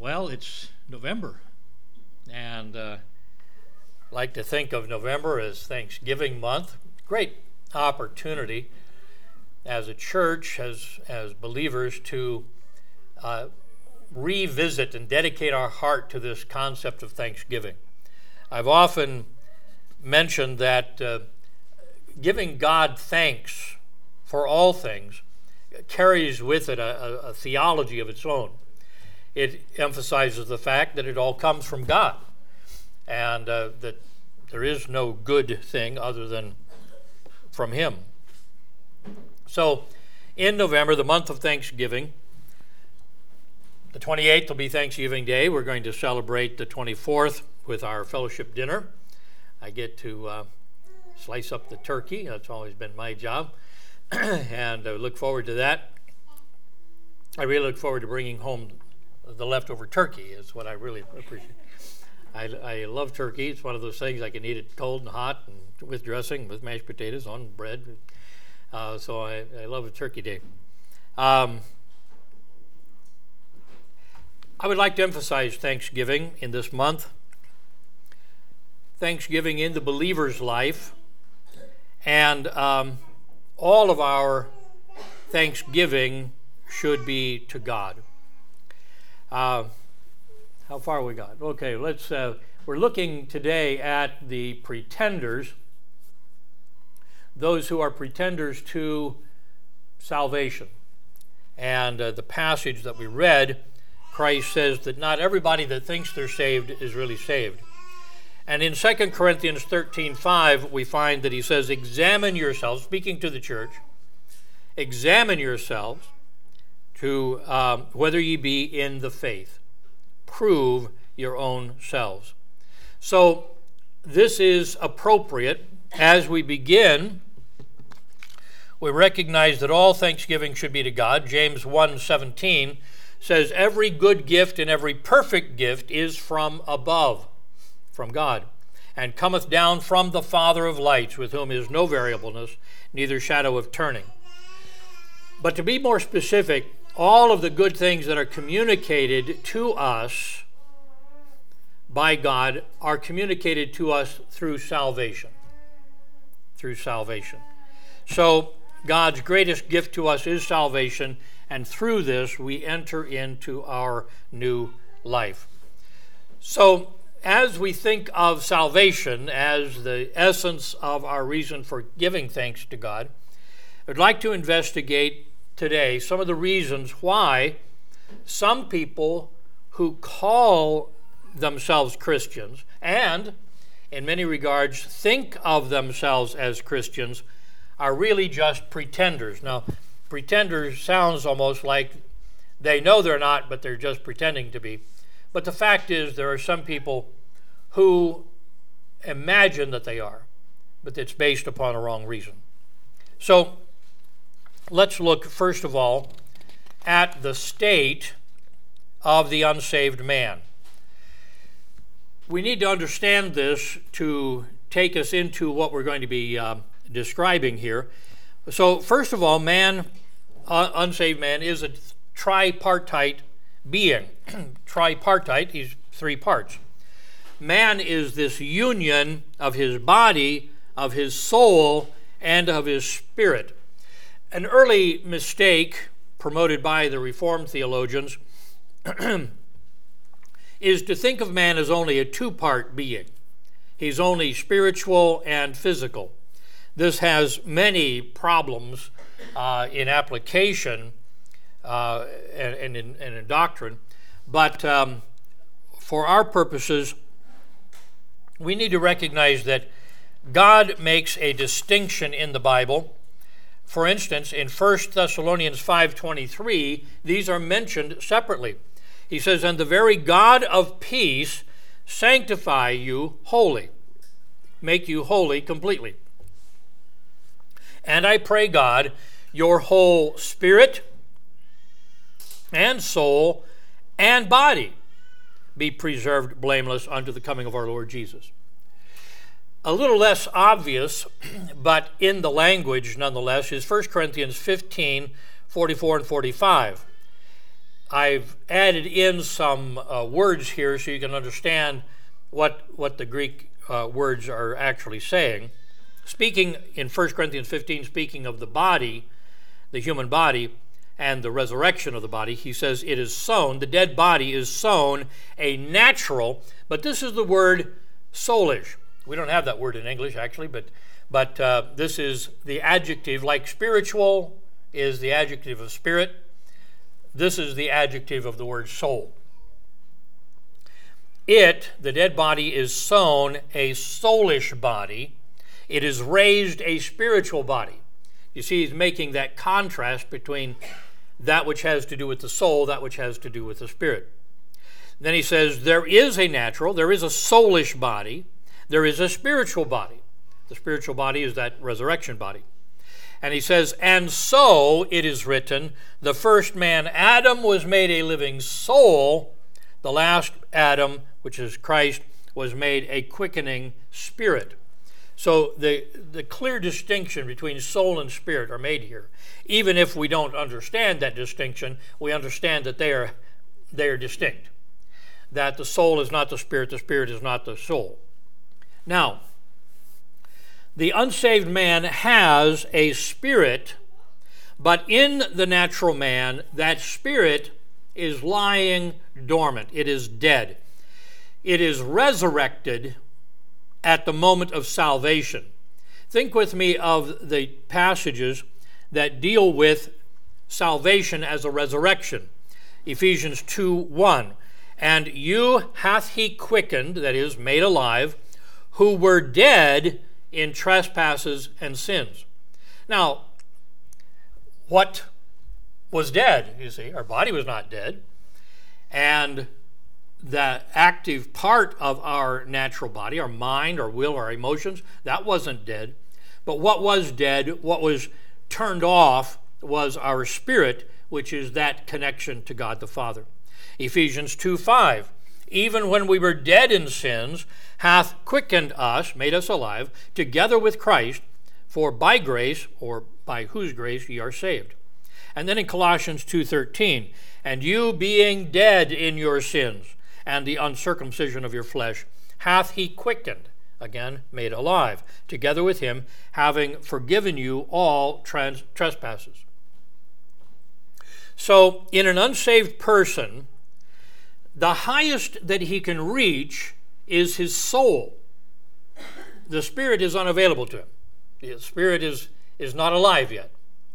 Well, it's November, and I like to think of November as Thanksgiving month. Great opportunity as a church, as believers, to revisit and dedicate our heart to this concept of Thanksgiving. I've often mentioned that giving God thanks for all things carries with it a theology of its own. It emphasizes the fact that it all comes from God, and that there is no good thing other than from Him. So, in November, the month of Thanksgiving, the 28th will be Thanksgiving Day. We're going to celebrate the 24th with our fellowship dinner. I get to slice up the turkey. That's always been my job, and I look forward to that. I really look forward to bringing home the leftover turkey. Is what I really appreciate. I love turkey. It's one of those things I can eat it cold and hot and with dressing, with mashed potatoes on bread. So I love a turkey day. I would like to emphasize Thanksgiving in this month. Thanksgiving in the believer's life, and all of our thanksgiving should be to God. How far we got? Okay, let's. We're looking today at the pretenders, those who are pretenders to salvation. And the passage that we read, Christ says that not everybody that thinks they're saved is really saved. And in 2 Corinthians 13:5, we find that he says, examine yourselves, speaking to the church, examine yourselves to whether ye be in the faith. Prove your own selves. So this is appropriate. As we begin, we recognize that all thanksgiving should be to God. James 1:17 says, every good gift and every perfect gift is from above, from God, and cometh down from the Father of lights, with whom is no variableness, neither shadow of turning. But to be more specific, all of the good things that are communicated to us by God are communicated to us through salvation. Through salvation. So God's greatest gift to us is salvation, and through this we enter into our new life. So as we think of salvation as the essence of our reason for giving thanks to God, I'd like to investigate today some of the reasons why some people who call themselves Christians and in many regards think of themselves as Christians are really just pretenders. Now, pretenders sounds almost like they know they're not, but they're just pretending to be. But the fact is there are some people who imagine that they are, but it's based upon a wrong reason. So let's look first of all at the state of the unsaved man. We need to understand this to take us into what we're going to be describing here. So first of all, man, unsaved man, is a tripartite being. Tripartite, he's three parts. Man is this union of his body, of his soul, and of his spirit. An early mistake promoted by the Reformed theologians is to think of man as only a two-part being. He's only spiritual and physical. This has many problems in application and in doctrine, but for our purposes, we need to recognize that God makes a distinction in the Bible. For instance, in 1 Thessalonians 5:23, these are mentioned separately. He says, and the very God of peace sanctify you wholly, make you holy completely. And I pray God, your whole spirit and soul and body be preserved blameless unto the coming of our Lord Jesus. A little less obvious, but in the language nonetheless, is 1 Corinthians 15:44 and 45. I've added in some words here so you can understand what the Greek words are actually saying. Speaking in 1 Corinthians 15, speaking of the body, the human body, and the resurrection of the body, he says it is sown, the dead body is sown a natural, but this is the word soulish. We don't have that word in English actually, but this is the adjective, like spiritual is the adjective of spirit. This is the adjective of the word soul. It, the dead body, is sown a soulish body. It is raised a spiritual body. You see, he's making that contrast between that which has to do with the soul, that which has to do with the spirit. Then he says, there is a natural, there is a soulish body, there is a spiritual body. The spiritual body is that resurrection body. And he says, and so it is written, the first man, Adam, was made a living soul. The last Adam, which is Christ, was made a quickening spirit. So the clear distinction between soul and spirit are made here. Even if we don't understand that distinction, we understand that they are distinct. That the soul is not the spirit is not the soul. Now, the unsaved man has a spirit, but in the natural man, that spirit is lying dormant. It is dead. It is resurrected at the moment of salvation. Think with me of the passages that deal with salvation as a resurrection. Ephesians 2:1. And you hath he quickened, that is, made alive, who were dead in trespasses and sins. Now, what was dead? You see, our body was not dead. And the active part of our natural body, our mind, our will, our emotions, that wasn't dead. But what was dead, what was turned off, was our spirit, which is that connection to God the Father. Ephesians 2:5. Even when we were dead in sins, hath quickened us, made us alive, together with Christ, for by grace, or by whose grace, ye are saved. And then in Colossians 2:13, and you being dead in your sins, and the uncircumcision of your flesh, hath he quickened, again, made alive, together with him, having forgiven you all trespasses. So, in an unsaved person, the highest that he can reach is his soul. The spirit is unavailable to him. The spirit is not alive yet.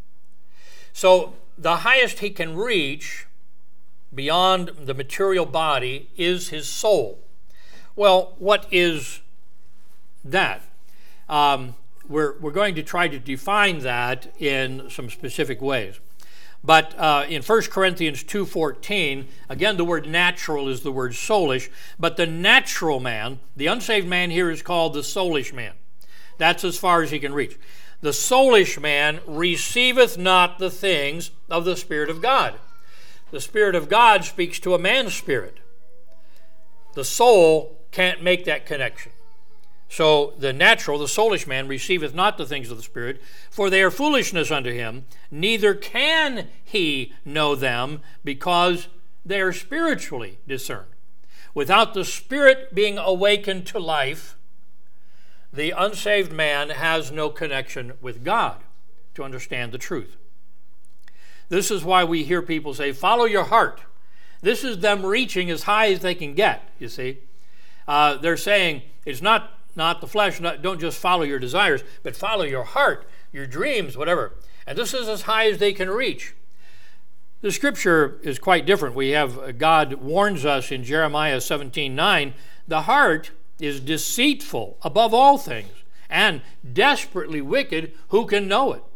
So the highest he can reach beyond the material body is his soul. Well, what is that? We're going to try to define that in some specific ways. But in 1 Corinthians 2:14, again, the word natural is the word soulish, but the natural man, the unsaved man here is called the soulish man. That's as far as he can reach. The soulish man receiveth not the things of the Spirit of God. The Spirit of God speaks to a man's spirit. The soul can't make that connection. So the natural, the soulish man, receiveth not the things of the Spirit, for they are foolishness unto him, neither can he know them, because they are spiritually discerned. Without the Spirit being awakened to life, the unsaved man has no connection with God to understand the truth. This is why we hear people say, follow your heart. This is them reaching as high as they can get, you see. They're saying, it's not the flesh, don't just follow your desires, but follow your heart, your dreams, whatever. And this is as high as they can reach. The scripture is quite different. We have, God warns us in Jeremiah 17:9, the heart is deceitful above all things and desperately wicked, who can know it?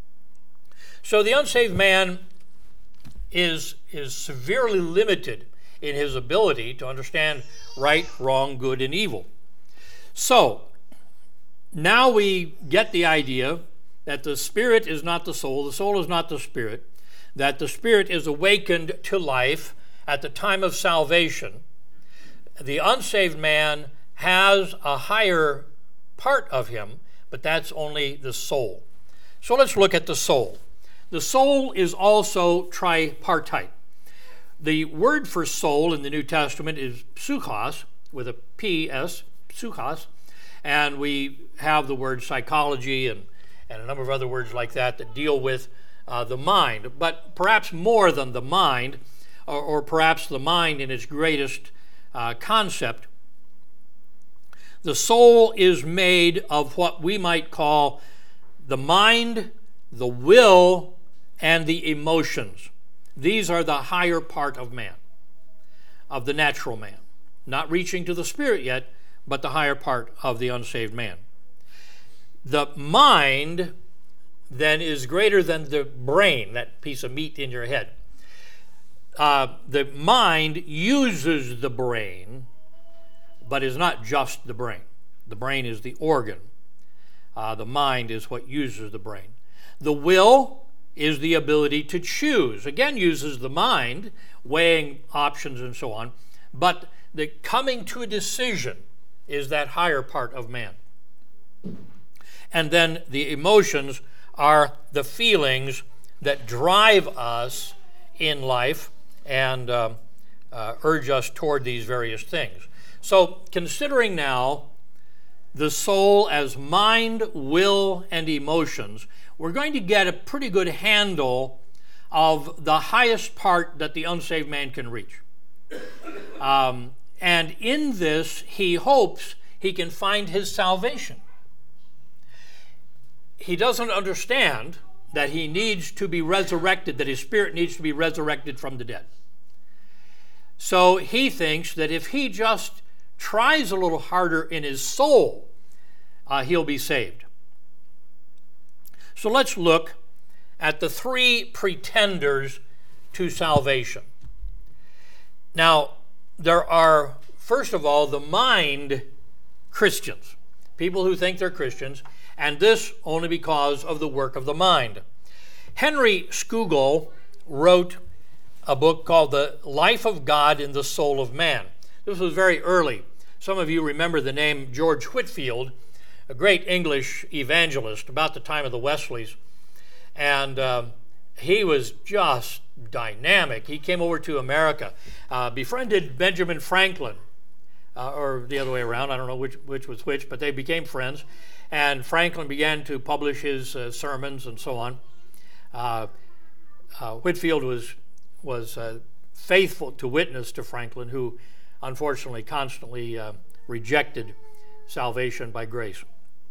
So the unsaved man is severely limited in his ability to understand right, wrong, good, and evil. So, now we get the idea that the spirit is not the soul is not the spirit, that the spirit is awakened to life at the time of salvation. The unsaved man has a higher part of him, but that's only the soul. So let's look at the soul. The soul is also tripartite. The word for soul in the New Testament is psychos, with a P-S, psychos, and we have the word psychology and a number of other words like that deal with the mind, but perhaps more than the mind, or perhaps the mind in its greatest concept. The soul is made of what we might call the mind, the will, and the emotions. These are the higher part of man, of the natural man. Not reaching to the spirit yet, but the higher part of the unsaved man. The mind, then, is greater than the brain, that piece of meat in your head. The mind uses the brain, but is not just the brain. The brain is the organ. The mind is what uses the brain. The will is the ability to choose. Again, uses the mind, weighing options and so on, but the coming to a decision is that higher part of man. And then the emotions are the feelings that drive us in life and urge us toward these various things. So, considering now the soul as mind, will, and emotions, we're going to get a pretty good handle of the highest part that the unsaved man can reach. And in this, he hopes he can find his salvation. He doesn't understand that he needs to be resurrected, that his spirit needs to be resurrected from the dead. So he thinks that if he just tries a little harder in his soul, he'll be saved. So let's look at the three pretenders to salvation. Now, there are, first of all, the mind Christians, people who think they're Christians, and this only because of the work of the mind. Henry Scougal wrote a book called The Life of God in the Soul of Man. This was very early. Some of you remember the name George Whitefield, a great English evangelist about the time of the Wesleys. And he was just dynamic. He came over to America, befriended Benjamin Franklin, or the other way around. I don't know which was which, but they became friends. And Franklin began to publish his sermons and so on. Whitefield was faithful to witness to Franklin, who unfortunately constantly rejected salvation by grace.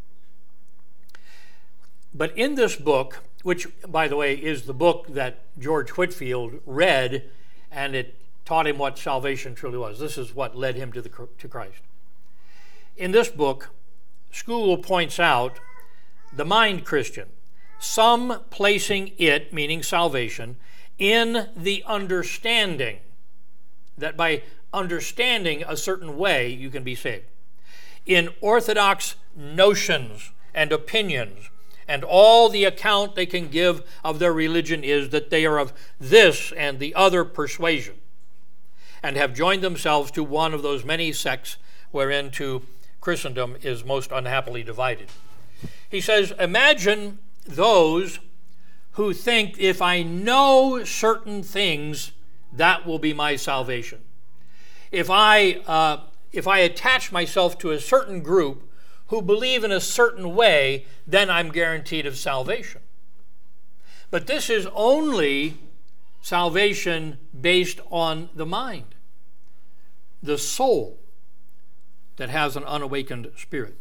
But in this book, which, by the way, is the book that George Whitefield read, and it taught him what salvation truly was. This is what led him to Christ. In this book, Scougal points out the mind Christian, some placing it, meaning salvation, in the understanding, that by understanding a certain way you can be saved, in orthodox notions and opinions, and all the account they can give of their religion is that they are of this and the other persuasion, and have joined themselves to one of those many sects whereinto Christendom is most unhappily divided. He says, imagine those who think if I know certain things, that will be my salvation. If I attach myself to a certain group who believe in a certain way, then I'm guaranteed of salvation. But this is only salvation based on the mind, the soul that has an unawakened spirit.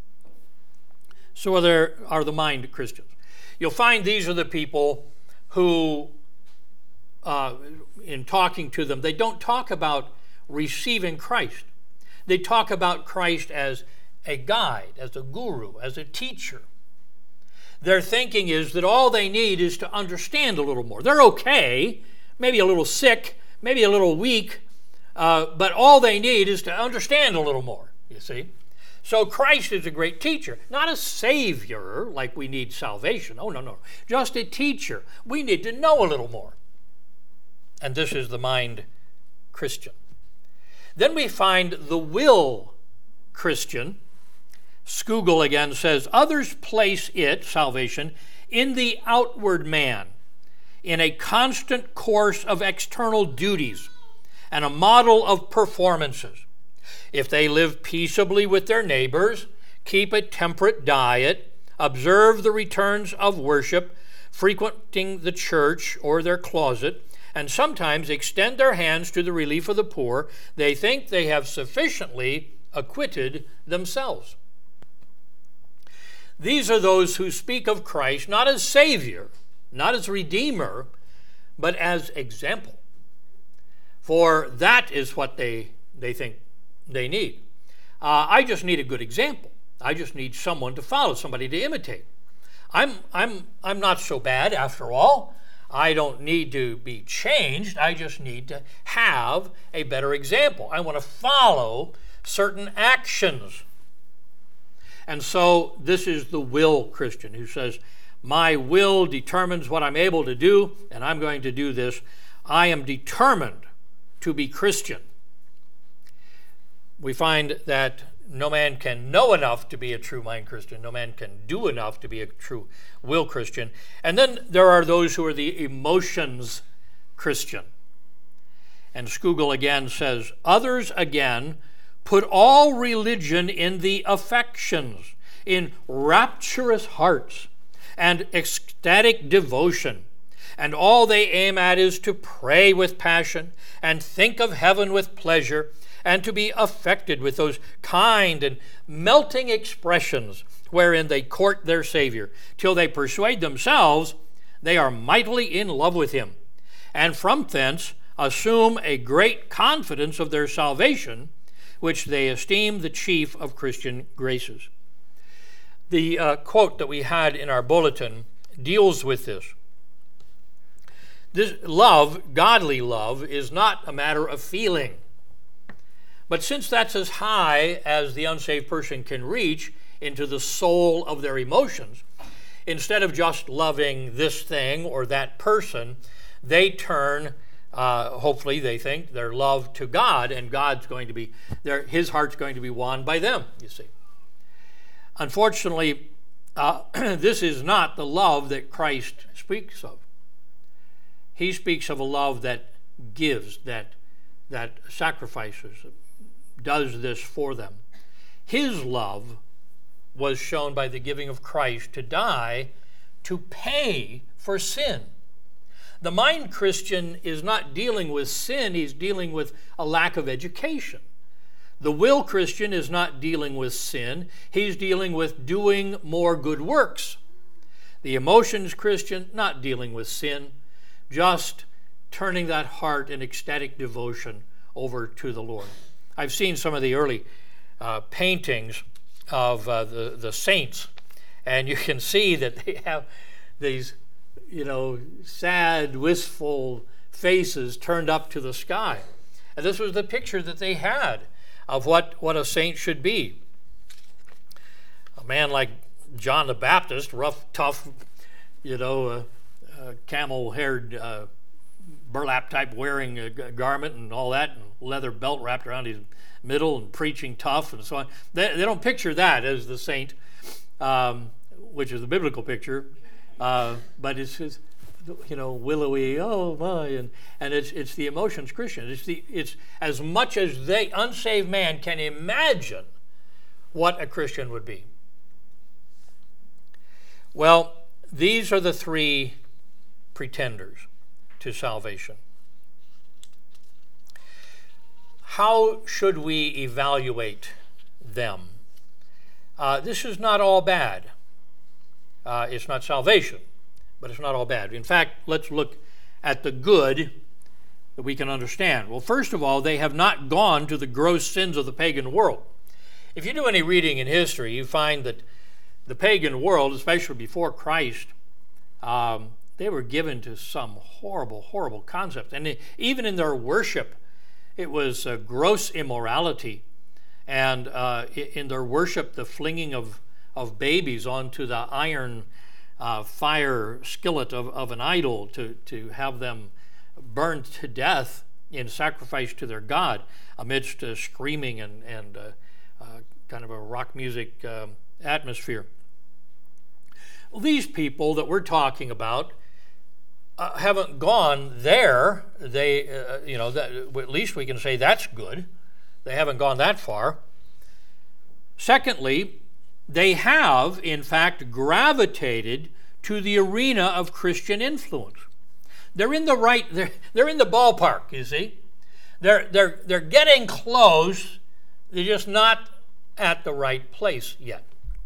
So there are the mind Christians. You'll find these are the people who, in talking to them, they don't talk about receiving Christ. They talk about Christ as a guide, as a guru, as a teacher. Their thinking is that all they need is to understand a little more. They're okay, maybe a little sick, maybe a little weak, but all they need is to understand a little more, you see. So Christ is a great teacher, not a savior like we need salvation. Oh, no, just a teacher. We need to know a little more. And this is the mind Christian. Then we find the will Christian. Scougal again says, others place it, salvation, in the outward man, in a constant course of external duties and a model of performances. If they live peaceably with their neighbors, keep a temperate diet, observe the returns of worship, frequenting the church or their closet, and sometimes extend their hands to the relief of the poor, they think they have sufficiently acquitted themselves. These are those who speak of Christ not as Savior, not as Redeemer, but as example. For that is what they think they need. I just need a good example. I just need someone to follow, somebody to imitate. I'm not so bad after all. I don't need to be changed. I just need to have a better example. I want to follow certain actions. And so this is the will Christian who says, my will determines what I'm able to do, and I'm going to do this. I am determined to be Christian. We find that no man can know enough to be a true mind Christian. No man can do enough to be a true will Christian. And then there are those who are the emotions Christian. And Scougal again says, others again put all religion in the affections, in rapturous hearts and ecstatic devotion. And all they aim at is to pray with passion and think of heaven with pleasure and to be affected with those kind and melting expressions wherein they court their Savior, till they persuade themselves they are mightily in love with him, and from thence assume a great confidence of their salvation, which they esteem the chief of Christian graces. The quote that we had in our bulletin deals with this. This love, godly love, is not a matter of feeling. But since that's as high as the unsaved person can reach into the soul of their emotions, instead of just loving this thing or that person, they turn, hopefully they think, their love to God, and God's going to be, his heart's going to be won by them, you see. Unfortunately, this is not the love that Christ speaks of. He speaks of a love that gives, that sacrifices, does this for them. His love was shown by the giving of Christ to die to pay for sin. The mind Christian is not dealing with sin, he's dealing with a lack of education. The will Christian is not dealing with sin, he's dealing with doing more good works. The emotions Christian, not dealing with sin, just turning that heart in ecstatic devotion over to the Lord. I've seen some of the early paintings of the saints, and you can see that they have these, sad, wistful faces turned up to the sky. And this was the picture that they had of what a saint should be. A man like John the Baptist, rough, tough, camel-haired burlap type wearing a garment and all that, and leather belt wrapped around his middle and preaching tough and so on. They don't picture that as the saint, which is the biblical picture, but it's his, willowy, oh my, and it's the emotions Christian. It's as much as the unsaved man can imagine what a Christian would be. Well, these are the three pretenders to salvation. How should we evaluate them? This is not all bad. It's not salvation, but it's not all bad. In fact, let's look at the good that we can understand. Well, first of all, they have not gone to the gross sins of the pagan world. If you do any reading in history, you find that the pagan world, especially before Christ, they were given to some horrible, horrible concepts. And even in their worship, it was gross immorality. And in their worship, the flinging of babies onto the iron fire skillet of an idol to have them burned to death in sacrifice to their god amidst screaming and kind of a rock music atmosphere. Well, these people that we're talking about haven't gone there. They, at least we can say that's good. They haven't gone that far. Secondly, they have, in fact, gravitated to the arena of Christian influence. They're in the they're in the ballpark, you see. They're getting close. They're just not at the right place yet.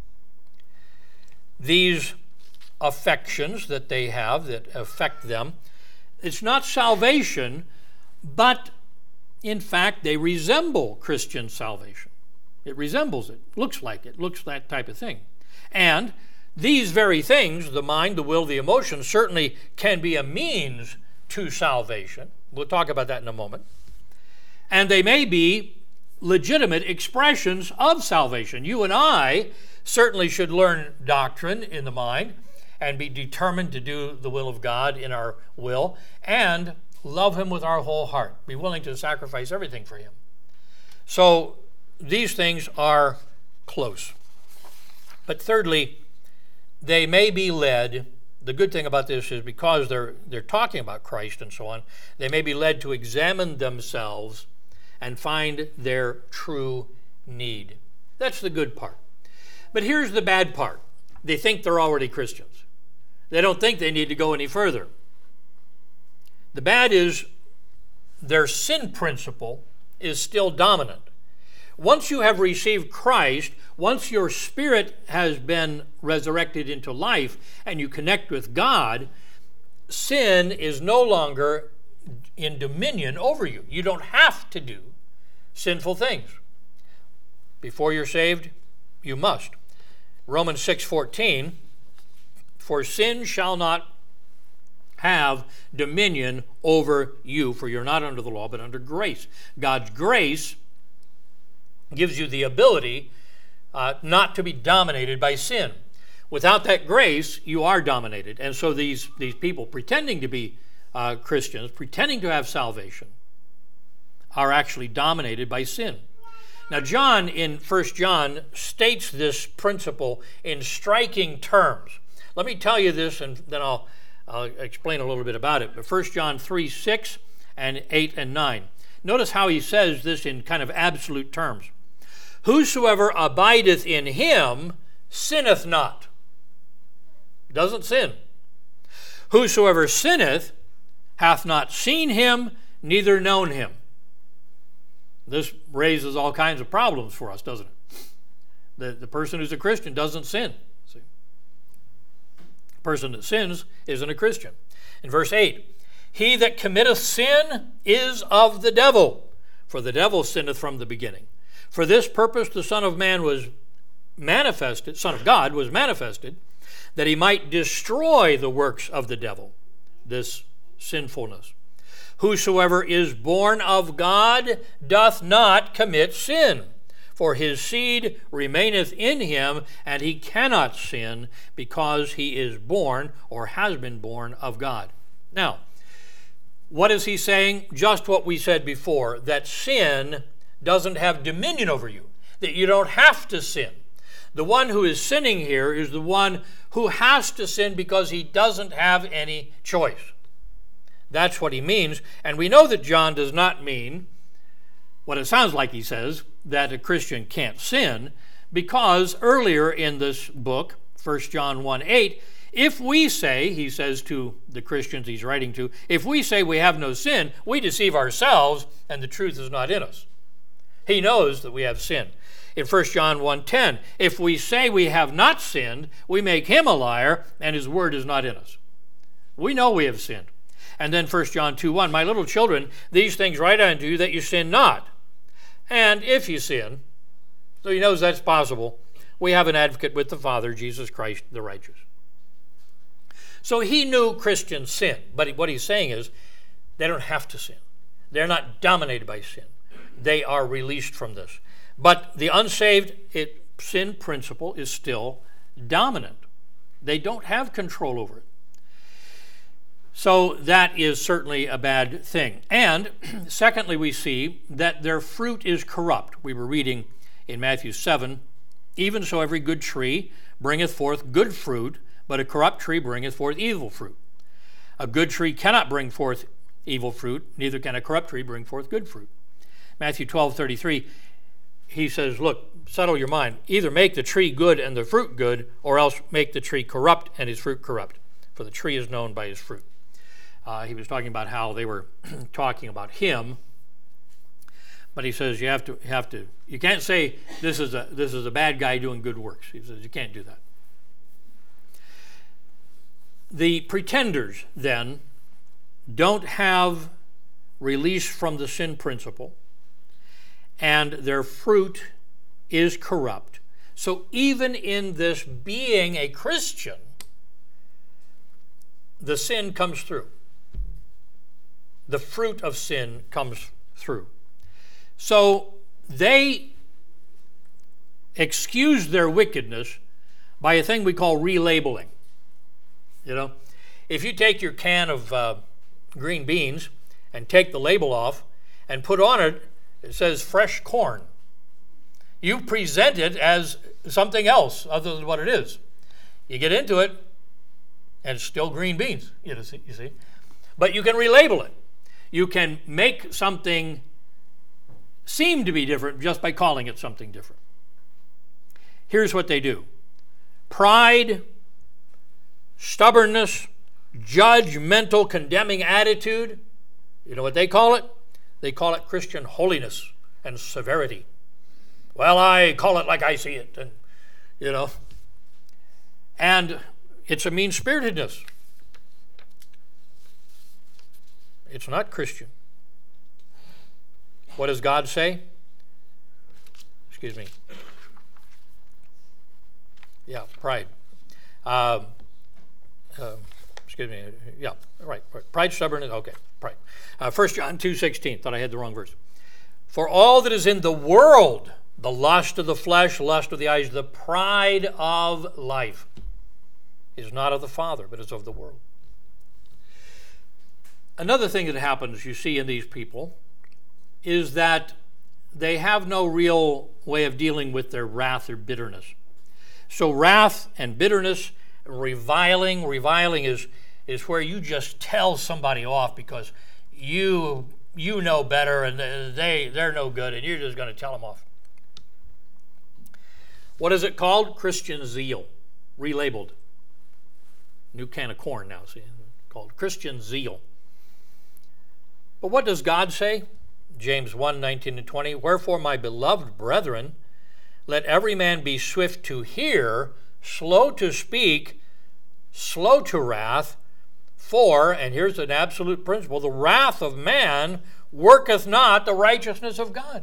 These affections that they have that affect them, it's not salvation, but in fact they resemble Christian salvation. It resembles it, looks like it, looks that type of thing. And these very things, the mind, the will, the emotions, certainly can be a means to salvation. We'll talk about that in a moment. And they may be legitimate expressions of salvation. You and I certainly should learn doctrine in the mind and be determined to do the will of God in our will and love Him with our whole heart. Be willing to sacrifice everything for Him. So these things are close. But thirdly, they may be led. The good thing about this is because they're talking about Christ and so on, they may be led to examine themselves and find their true need. That's the good part. But here's the bad part. They think they're already Christians. They don't think they need to go any further. The bad is their sin principle is still dominant. Once you have received Christ, once your spirit has been resurrected into life and you connect with God, sin is no longer in dominion over you. You don't have to do sinful things. Before you're saved, you must. Romans 6:14, for sin shall not have dominion over you, for you're not under the law, but under grace. God's grace gives you the ability not to be dominated by sin. Without that grace, you are dominated. And so these people pretending to be Christians, pretending to have salvation, are actually dominated by sin. Now, John in 1 John states this principle in striking terms. Let me tell you this, and then I'll explain a little bit about it. But 1 John 3:6 and 8 and 9. Notice how he says this in kind of absolute terms. Whosoever abideth in him sinneth not. Doesn't sin. Whosoever sinneth hath not seen him, neither known him. This raises all kinds of problems for us, doesn't it? The person who's a Christian doesn't sin. See? The person that sins isn't a Christian. In verse 8, he that committeth sin is of the devil, for the devil sinneth from the beginning. For this purpose the Son of Man was manifested, Son of God was manifested, that he might destroy the works of the devil, this sinfulness. Whosoever is born of God doth not commit sin, for his seed remaineth in him, and he cannot sin, because he is born, or has been born, of God. Now, what is he saying? Just what we said before, that sin doesn't have dominion over you, that you don't have to sin. The one who is sinning here is the one who has to sin because he doesn't have any choice. That's what he means. And we know that John does not mean what it sounds like he says, that a Christian can't sin, because earlier in this book, 1 John 1:8, if we say, he says to the Christians he's writing to, if we say we have no sin, we deceive ourselves and the truth is not in us. He knows that we have sin. In 1 John 1:10, if we say we have not sinned, we make him a liar and his word is not in us. We know we have sinned. And then 1 John 2:1, my little children, these things write unto you that you sin not. And if you sin, so he knows that's possible, we have an advocate with the Father, Jesus Christ the righteous. So he knew Christians sin, but what he's saying is they don't have to sin. They're not dominated by sin. They are released from this. But the unsaved sin principle is still dominant. They don't have control over it. So that is certainly a bad thing. And secondly, we see that their fruit is corrupt. We were reading in Matthew 7, even so every good tree bringeth forth good fruit, but a corrupt tree bringeth forth evil fruit. A good tree cannot bring forth evil fruit, neither can a corrupt tree bring forth good fruit. Matthew 12:33, he says, look, settle your mind. Either make the tree good and the fruit good, or else make the tree corrupt and his fruit corrupt. For the tree is known by his fruit. He was talking about how they were talking about him, but he says you can't say this is a bad guy doing good works. He says you can't do that. The pretenders then don't have release from the sin principle, and their fruit is corrupt. So even in this being a Christian, the sin comes through. The fruit of sin comes through. So they excuse their wickedness by a thing we call relabeling. You know, if you take your can of green beans and take the label off and put on it, it says fresh corn. You present it as something else other than what it is. You get into it, and it's still green beans, you see. But you can relabel it. You can make something seem to be different just by calling it something different. Here's what they do. Pride, stubbornness, judgmental, condemning attitude. You know what they call it? They call it Christian holiness and severity. Well, I call it like I see it, and you know. And it's a mean-spiritedness. It's not Christian. What does God say? Excuse me. Yeah, pride. Excuse me. Yeah, right. Pride, stubbornness. Okay, pride. 1 John 2:16. Thought I had the wrong verse. For all that is in the world, the lust of the flesh, lust of the eyes, the pride of life, is not of the Father, but is of the world. Another thing that happens, you see, in these people is that they have no real way of dealing with their wrath or bitterness. So wrath and bitterness, reviling is where you just tell somebody off because you know better and they're no good and you're just going to tell them off. What is it called? Christian zeal, relabeled. New can of corn now, see, called Christian zeal. But what does God say? James 1:19-20, wherefore, my beloved brethren, let every man be swift to hear, slow to speak, slow to wrath, for, and here's an absolute principle, the wrath of man worketh not the righteousness of God.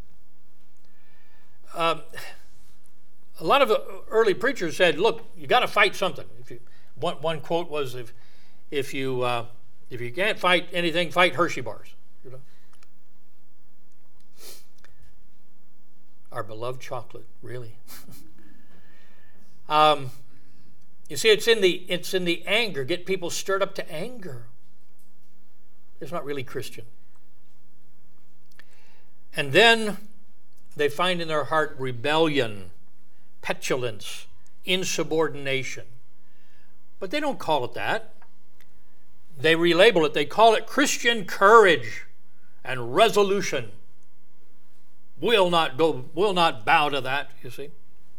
A lot of the early preachers said, look, you got to fight something. One quote was, if you can't fight anything, fight Hershey bars. You know? Our beloved chocolate, really. You see, it's in the anger. Get people stirred up to anger. It's not really Christian. And then they find in their heart rebellion, petulance, insubordination. But they don't call it that. They relabel it. They call it Christian courage and resolution. We'll not bow to that, you see.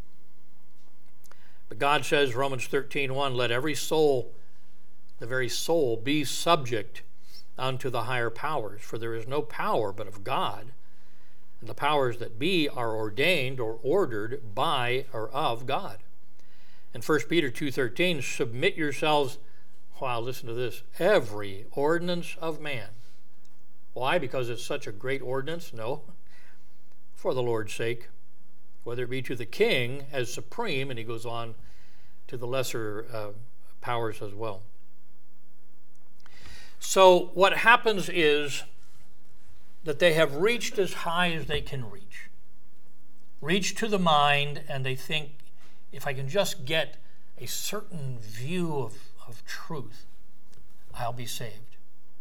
But God says, Romans 13:1, let every soul, the very soul, be subject unto the higher powers, for there is no power but of God, and the powers that be are ordained or ordered by or of God. And 1 Peter 2:13, submit yourselves, wow, listen to this, every ordinance of man. Why? Because it's such a great ordinance? No. For the Lord's sake, whether it be to the king as supreme, and he goes on to the lesser powers as well. So what happens is that they have reached as high as they can reach to the mind, and they think, if I can just get a certain view of truth, I'll be saved.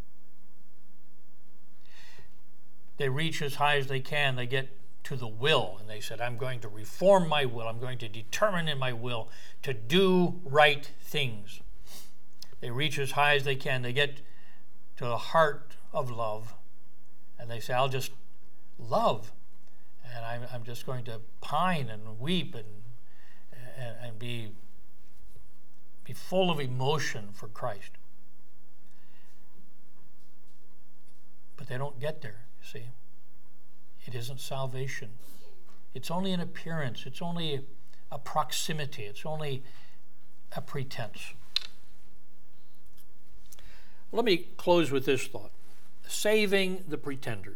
They reach as high as they can. They get to the will, and they said, I'm going to reform my will. I'm going to determine in my will to do right things. They reach as high as they can. They get to the heart of love, and they say, I'll just love, and I'm just going to pine and weep and be full of emotion for Christ. But they don't get there, you see. It isn't salvation. It's only an appearance. It's only a proximity. It's only a pretense. Let me close with this thought. Saving the pretenders.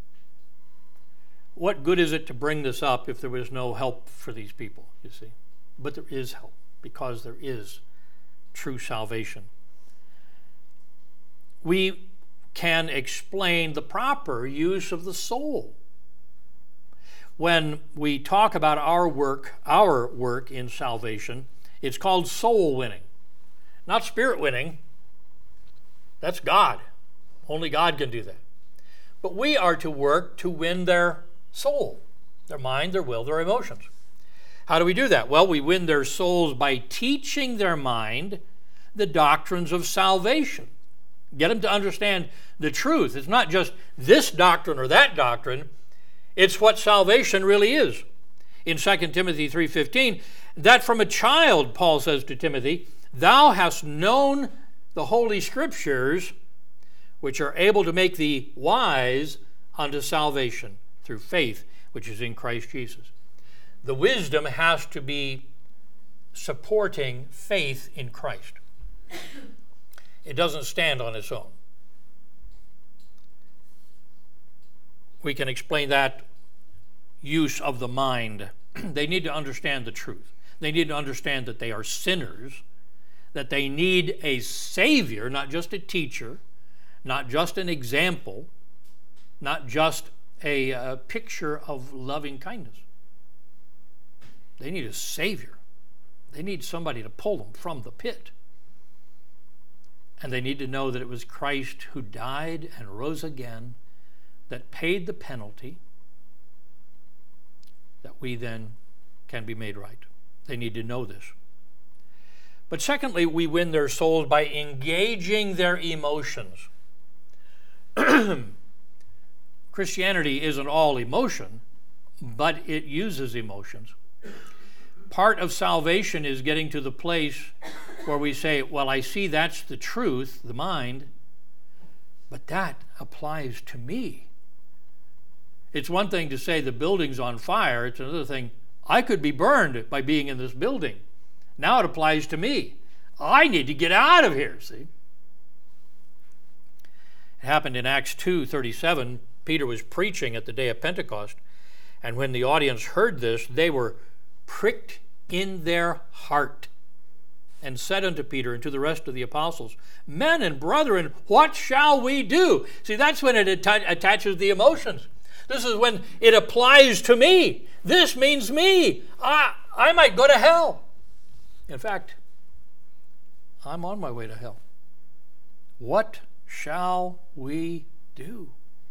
What good is it to bring this up if there was no help for these people, you see? But there is help, because there is true salvation. We can explain the proper use of the soul. When we talk about our work in salvation, it's called soul winning, not spirit winning. That's God. Only God can do that. But we are to work to win their soul, their mind, their will, their emotions. How do we do that? Well, we win their souls by teaching their mind the doctrines of salvation. Get them to understand the truth. It's not just this doctrine or that doctrine. It's what salvation really is. In 2 Timothy 3:15, that from a child, Paul says to Timothy, thou hast known the Holy Scriptures, which are able to make thee wise unto salvation through faith, which is in Christ Jesus. The wisdom has to be supporting faith in Christ. It doesn't stand on its own. We can explain that use of the mind. They need to understand the truth. They need to understand that they are sinners, that they need a Savior, not just a teacher, not just an example, not just a picture of loving kindness. They need a Savior. They need somebody to pull them from the pit. And they need to know that it was Christ who died and rose again, that paid the penalty, that we then can be made right. They need to know this. But secondly, we win their souls by engaging their emotions. Christianity isn't all emotion, but it uses emotions. Part of salvation is getting to the place where we say, well, I see that's the truth, the mind, but that applies to me. It's one thing to say the building's on fire. It's another thing, I could be burned by being in this building. Now it applies to me. I need to get out of here, see? It happened in Acts 2:37. Peter was preaching at the day of Pentecost, and when the audience heard this, they were pricked in their heart and said unto Peter and to the rest of the apostles, men and brethren, what shall we do? See, that's when it attaches the emotions. This is when it applies to me. This means me. I might go to hell. In fact, I'm on my way to hell. What shall we do?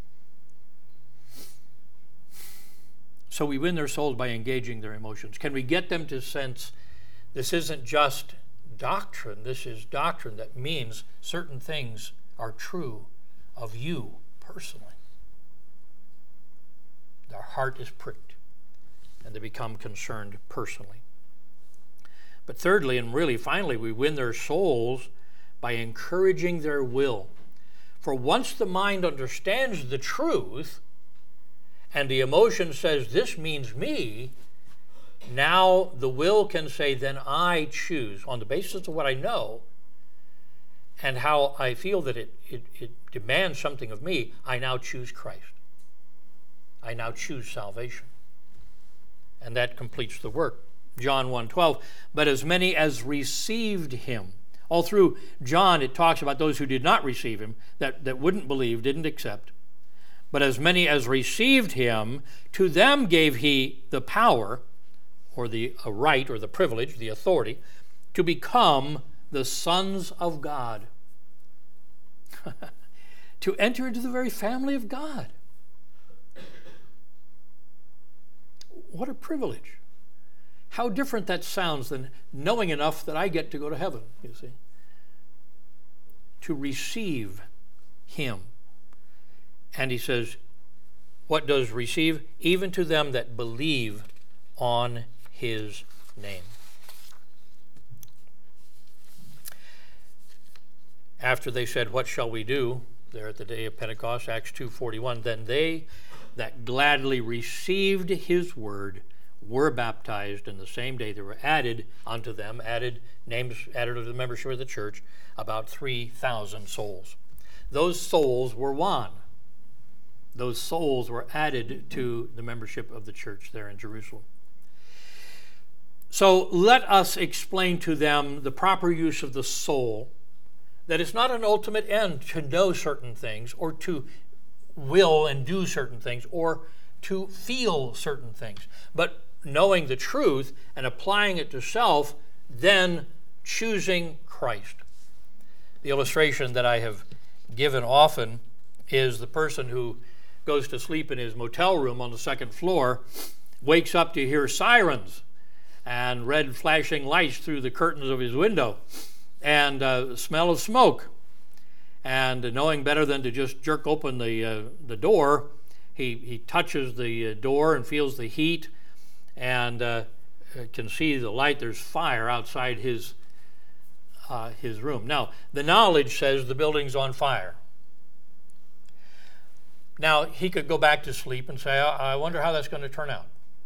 So we win their souls by engaging their emotions. Can we get them to sense this isn't just doctrine, this is doctrine that means certain things are true of you personally. Their heart is pricked and they become concerned personally. But thirdly, and really finally, we win their souls by encouraging their will. For once the mind understands the truth and the emotion says, this means me, now the will can say, then I choose, on the basis of what I know and how I feel that it demands something of me, I now choose Christ. I now choose salvation. And that completes the work. John 1:12, but as many as received him. All through John it talks about those who did not receive him, that wouldn't believe, didn't accept. But as many as received him, to them gave he the power, or the right, or the privilege, the authority, to become the sons of God. To enter into the very family of God. What a privilege. How different that sounds than knowing enough that I get to go to heaven, you see. to receive him. And he says, what does receive? Even to them that believe on his name. After they said, what shall we do? There at the day of Pentecost, Acts 2:41, then they that gladly received his word were baptized, and the same day there were added unto them, names added to the membership of the church, about 3,000 souls. Those souls were won. Those souls were added to the membership of the church there in Jerusalem. So let us explain to them the proper use of the soul, that it's not an ultimate end to know certain things or to will and do certain things or to feel certain things, but knowing the truth and applying it to self, then choosing Christ. The illustration that I have given often is the person who goes to sleep in his motel room on the second floor, wakes up to hear sirens and red flashing lights through the curtains of his window, and smell of smoke. And knowing better than to just jerk open the door, he touches the door and feels the heat and can see the light. There's fire outside his room. Now, the knowledge says the building's on fire. Now, he could go back to sleep and say, I wonder how that's going to turn out.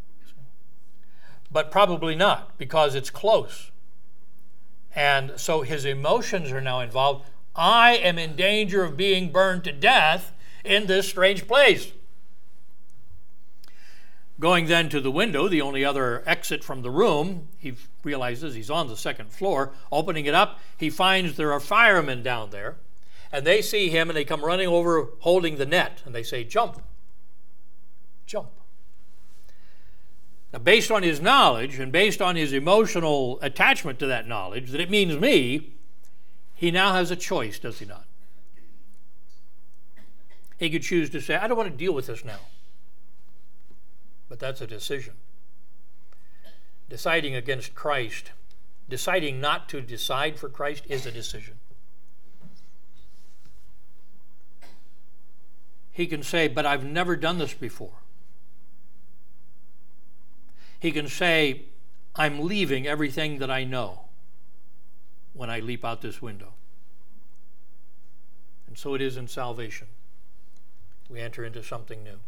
But probably not, because it's close. And so his emotions are now involved. I am in danger of being burned to death in this strange place. Going then to the window, the only other exit from the room, he realizes he's on the second floor. Opening it up, he finds there are firemen down there. And they see him and they come running over holding the net. And they say, jump. Jump. Now, based on his knowledge and based on his emotional attachment to that knowledge, that it means me, he now has a choice, does he not? He could choose to say, I don't want to deal with this now. But that's a decision. Deciding against Christ, deciding not to decide for Christ is a decision. He can say, but I've never done this before. He can say, I'm leaving everything that I know when I leap out this window. And so it is in salvation. We enter into something new.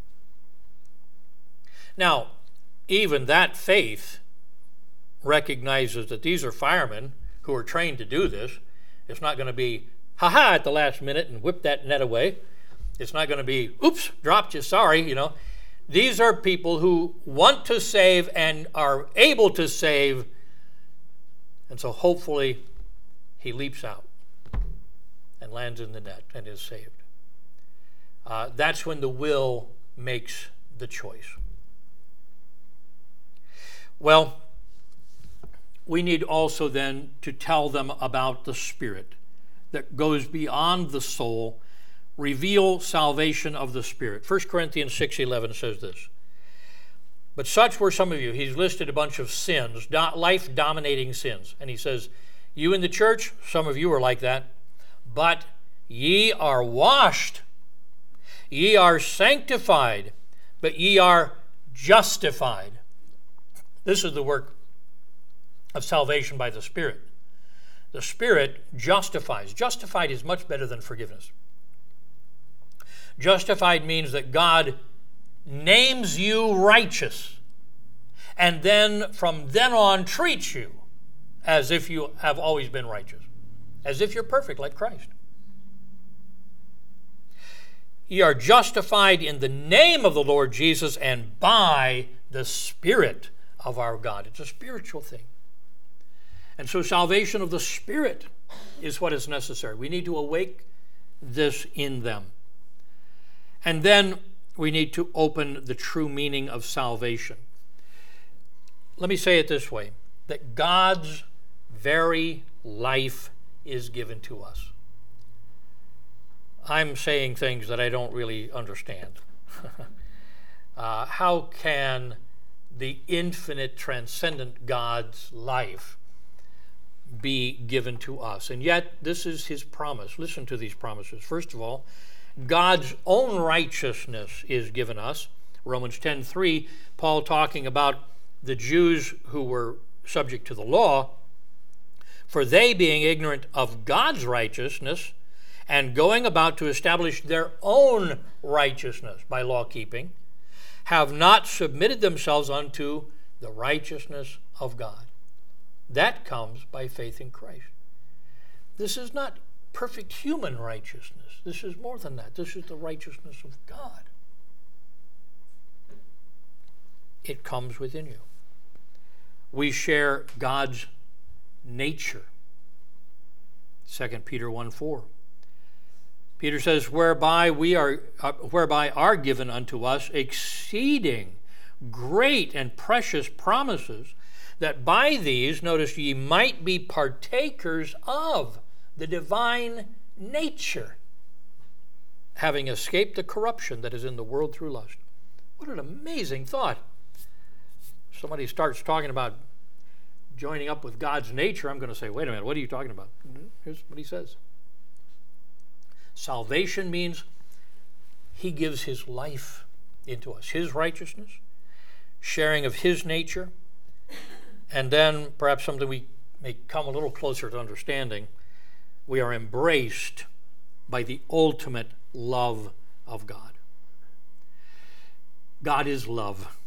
Now, even that faith recognizes that these are firemen who are trained to do this. It's not going to be, ha-ha, at the last minute and whip that net away. It's not going to be, oops, dropped you, sorry, These are people who want to save and are able to save. And so hopefully he leaps out and lands in the net and is saved. That's when the will makes the choice. Well, we need also then to tell them about the Spirit that goes beyond the soul. Reveal salvation of the Spirit. 1 Corinthians 6:11 says this. But such were some of you. He's listed a bunch of sins, life-dominating sins. And he says, you in the church, some of you are like that. But ye are washed. Ye are sanctified. But ye are justified. This is the work of salvation by the Spirit. The Spirit justifies. Justified is much better than forgiveness. Justified means that God names you righteous and then from then on treats you as if you have always been righteous, as if you're perfect like Christ. Ye are justified in the name of the Lord Jesus and by the Spirit of our God. It's a spiritual thing. And so salvation of the Spirit is what is necessary. We need to awake this in them. And then we need to open the true meaning of salvation. Let me say it this way, that God's very life is given to us. I'm saying things that I don't really understand. How can the infinite, transcendent God's life be given to us. And yet, this is his promise. Listen to these promises. First of all, God's own righteousness is given us. Romans 10:3, Paul talking about the Jews who were subject to the law, for they, being ignorant of God's righteousness and going about to establish their own righteousness by law keeping, have not submitted themselves unto the righteousness of God. That comes by faith in Christ. This is not perfect human righteousness. This is more than that. This is the righteousness of God. It comes within you. We share God's nature. 2 Peter 1:4. Peter says, whereby are given unto us exceeding great and precious promises, that by these, notice, ye might be partakers of the divine nature, having escaped the corruption that is in the world through lust. What an amazing thought. Somebody starts talking about joining up with God's nature, I'm going to say, wait a minute, what are you talking about? Here's what he says. Salvation means he gives his life into us, his righteousness, sharing of his nature, and then perhaps something we may come a little closer to understanding, we are embraced by the ultimate love of God. God is love.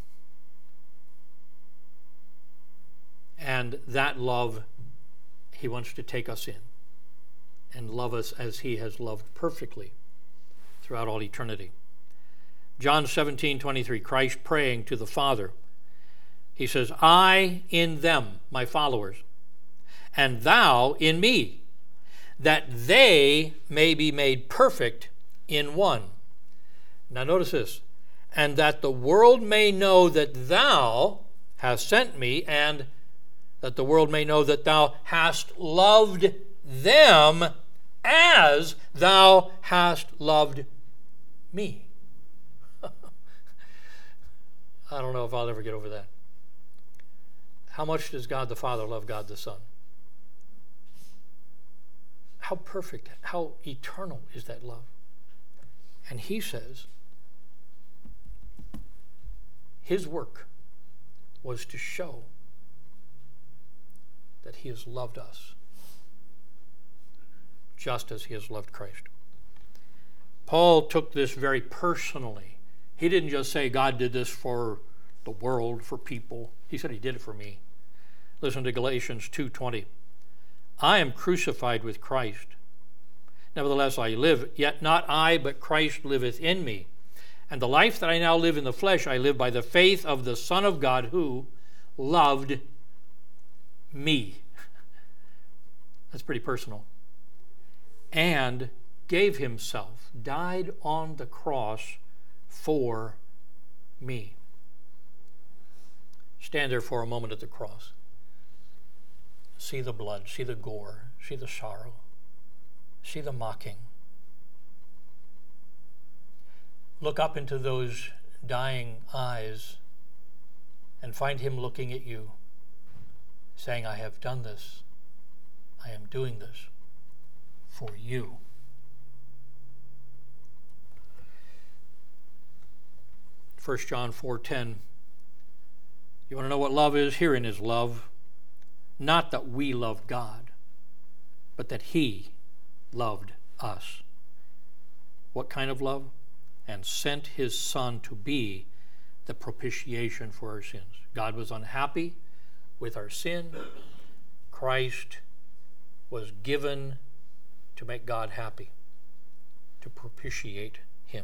And that love, he wants to take us in and love us as he has loved perfectly throughout all eternity. John 17:23, Christ praying to the Father. He says, I in them, my followers, and thou in me, that they may be made perfect in one. Now notice this, and that the world may know that thou hast sent me, and that the world may know that thou hast loved them as thou hast loved me. I don't know if I'll ever get over that. How much does God the Father love God the Son? How perfect, how eternal is that love? And he says his work was to show that he has loved us just as he has loved Christ. Paul took this very personally. He didn't just say God did this for the world, for people. He said he did it for me. Listen to Galatians 2:20. I am crucified with Christ. Nevertheless I live, yet not I, but Christ liveth in me. And the life that I now live in the flesh, I live by the faith of the Son of God, who loved me. That's pretty personal. And gave himself, died on the cross for me. Stand there for a moment at the cross. See the blood, see the gore, see the sorrow, see the mocking. Look up into those dying eyes and find him looking at you, saying, I have done this. I am doing this for you. First John 4:10. You want to know what love is? Herein is love. Not that we loved God, but that he loved us. What kind of love? And sent his Son to be the propitiation for our sins. God was unhappy with our sin. Christ was given to make God happy, to propitiate him.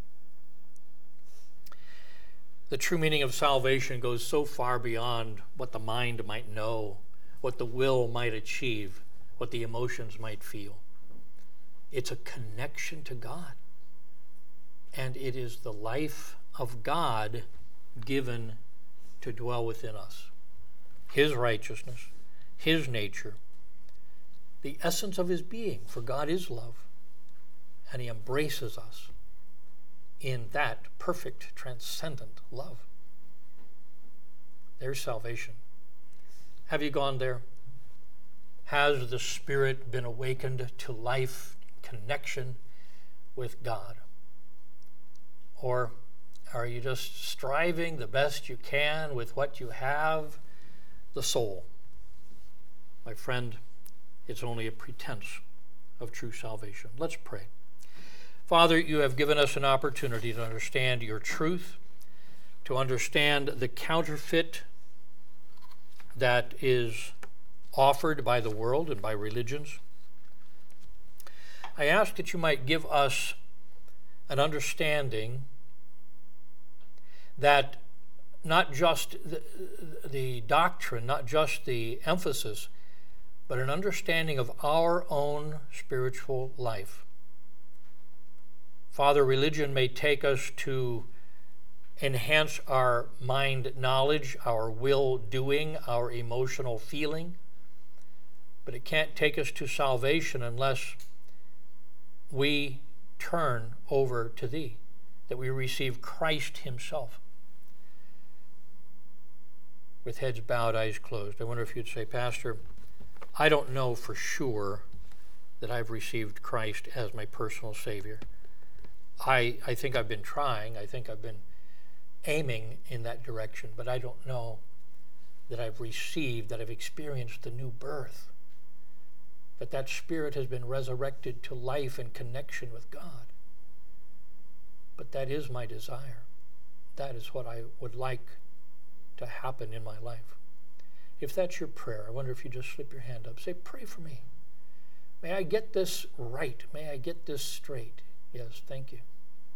The true meaning of salvation goes so far beyond what the mind might know, what the will might achieve, what the emotions might feel. It's a connection to God. And it is the life of God given to dwell within us. His righteousness, his nature, the essence of his being, for God is love, and he embraces us in that perfect, transcendent love. There's salvation. Have you gone there? Has the spirit been awakened to life, connection with God? Or are you just striving the best you can with what you have, the soul? My friend, it's only a pretense of true salvation. Let's pray. Father, you have given us an opportunity to understand your truth, to understand the counterfeit that is offered by the world and by religions. I ask that you might give us an understanding that not just the doctrine, not just the emphasis, but an understanding of our own spiritual life. Father, religion may take us to enhance our mind knowledge, our will doing, our emotional feeling, but it can't take us to salvation unless we turn over to thee, that we receive Christ himself. With heads bowed, eyes closed, I wonder if you'd say, Pastor, I don't know for sure that I've received Christ as my personal Savior. I think I've been trying. I think I've been aiming in that direction, but I don't know that I've received, that I've experienced the new birth, that spirit has been resurrected to life and connection with God. But that is my desire. That is what I would like to happen in my life. If that's your prayer, I wonder if you just slip your hand up. Say, pray for me. May I get this right. May I get this straight. Yes, thank you.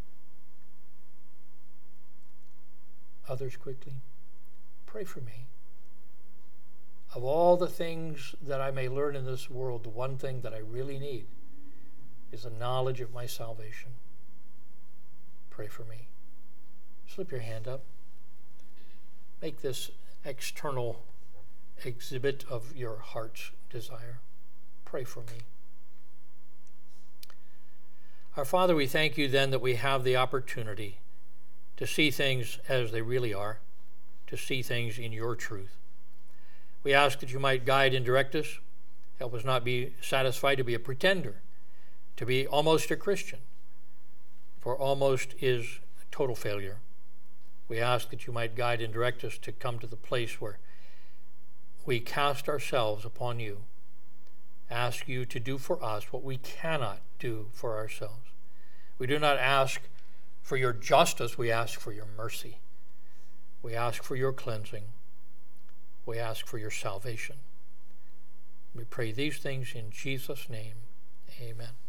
Others quickly. Pray for me. Of all the things that I may learn in this world, the one thing that I really need is the knowledge of my salvation. Pray for me. Slip your hand up. Make this external exhibit of your heart's desire. Pray for me. Our Father, we thank you then that we have the opportunity to see things as they really are, to see things in your truth. We ask that you might guide and direct us. Help us not be satisfied to be a pretender, to be almost a Christian, for almost is a total failure. We ask that you might guide and direct us to come to the place where we cast ourselves upon you, ask you to do for us what we cannot do for ourselves. We do not ask for your justice, we ask for your mercy. We ask for your cleansing. We ask for your salvation. We pray these things in Jesus' name. Amen.